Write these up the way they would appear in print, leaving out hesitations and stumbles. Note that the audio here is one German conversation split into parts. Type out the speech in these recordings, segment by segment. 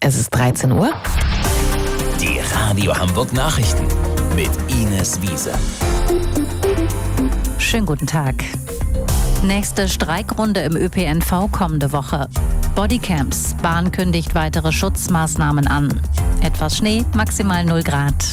Es ist 13 Uhr. Die Radio Hamburg Nachrichten mit Ines Wiese. Schönen guten Tag. Nächste Streikrunde im ÖPNV kommende Woche. Bodycams. Bahn kündigt weitere Schutzmaßnahmen an. Etwas Schnee, maximal 0 Grad.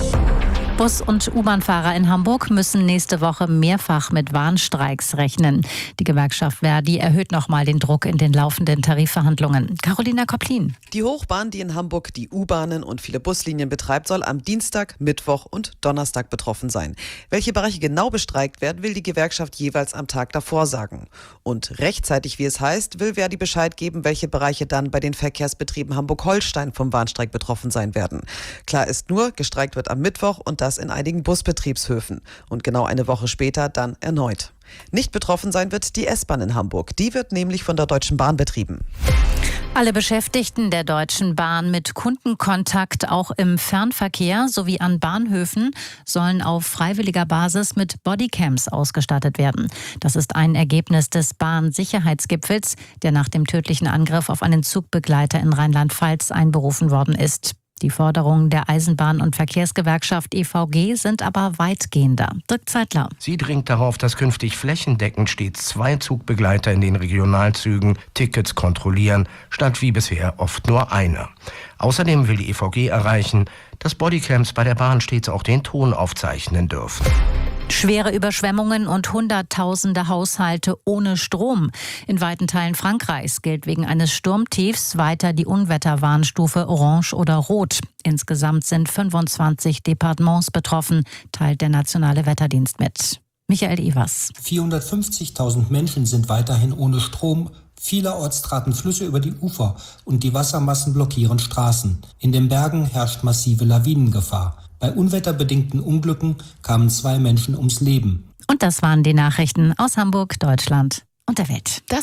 Bus- und U-Bahn-Fahrer in Hamburg müssen nächste Woche mehrfach mit Warnstreiks rechnen. Die Gewerkschaft ver.di erhöht nochmal den Druck in den laufenden Tarifverhandlungen. Carolina Kopplin. Die Hochbahn, die in Hamburg die U-Bahnen und viele Buslinien betreibt, soll am Dienstag, Mittwoch und Donnerstag betroffen sein. Welche Bereiche genau bestreikt werden, will die Gewerkschaft jeweils am Tag davor sagen. Und rechtzeitig, wie es heißt, will ver.di Bescheid geben, welche Bereiche dann bei den Verkehrsbetrieben Hamburg-Holstein vom Warnstreik betroffen sein werden. Klar ist nur, gestreikt wird am Mittwoch und das in einigen Busbetriebshöfen. Und genau eine Woche später dann erneut. Nicht betroffen sein wird die S-Bahn in Hamburg. Die wird nämlich von der Deutschen Bahn betrieben. Alle Beschäftigten der Deutschen Bahn mit Kundenkontakt auch im Fernverkehr sowie an Bahnhöfen sollen auf freiwilliger Basis mit Bodycams ausgestattet werden. Das ist ein Ergebnis des Bahn-Sicherheitsgipfels, der nach dem tödlichen Angriff auf einen Zugbegleiter in Rheinland-Pfalz einberufen worden ist. Die Forderungen der Eisenbahn- und Verkehrsgewerkschaft EVG sind aber weitgehender. Dirk Zeitler. Sie dringt darauf, dass künftig flächendeckend stets 2 Zugbegleiter in den Regionalzügen Tickets kontrollieren, statt wie bisher oft nur einer. Außerdem will die EVG erreichen, dass Bodycams bei der Bahn stets auch den Ton aufzeichnen dürfen. Schwere Überschwemmungen und Hunderttausende Haushalte ohne Strom. In weiten Teilen Frankreichs gilt wegen eines Sturmtiefs weiter die Unwetterwarnstufe Orange oder Rot. Insgesamt sind 25 Departements betroffen, teilt der Nationale Wetterdienst mit. Michael Evers. 450.000 Menschen sind weiterhin ohne Strom. Vielerorts traten Flüsse über die Ufer und die Wassermassen blockieren Straßen. In den Bergen herrscht massive Lawinengefahr. Bei unwetterbedingten Unglücken kamen 2 Menschen ums Leben. Und das waren die Nachrichten aus Hamburg, Deutschland und der Welt.